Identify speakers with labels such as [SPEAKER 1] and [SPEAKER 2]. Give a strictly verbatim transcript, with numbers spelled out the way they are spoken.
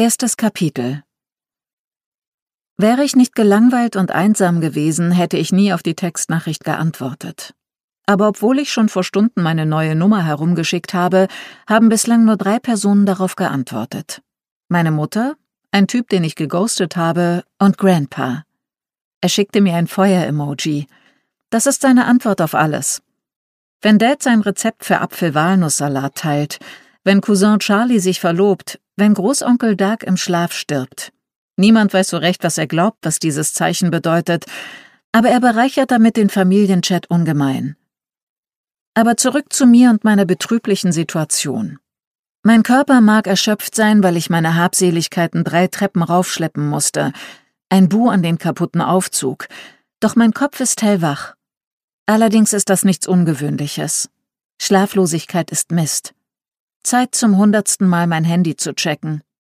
[SPEAKER 1] Erstes Kapitel. Wäre ich nicht gelangweilt und einsam gewesen, hätte ich nie auf die Textnachricht geantwortet. Aber obwohl ich schon vor Stunden meine neue Nummer herumgeschickt habe, haben bislang nur drei Personen darauf geantwortet. Meine Mutter, ein Typ, den ich geghostet habe, und Grandpa. Er schickte mir ein Feuer-Emoji. Das ist seine Antwort auf alles. Wenn Dad sein Rezept für Apfel-Walnuss-Salat teilt, wenn Cousin Charlie sich verlobt, wenn Großonkel Doug im Schlaf stirbt. Niemand weiß so recht, was er glaubt, was dieses Zeichen bedeutet, aber er bereichert damit den Familienchat ungemein. Aber zurück zu mir und meiner betrüblichen Situation. Mein Körper mag erschöpft sein, weil ich meine Habseligkeiten drei Treppen raufschleppen musste, ein Bu an den kaputten Aufzug, doch mein Kopf ist hellwach. Allerdings ist das nichts Ungewöhnliches. Schlaflosigkeit ist Mist. Zeit zum hundertsten Mal mein Handy zu checken.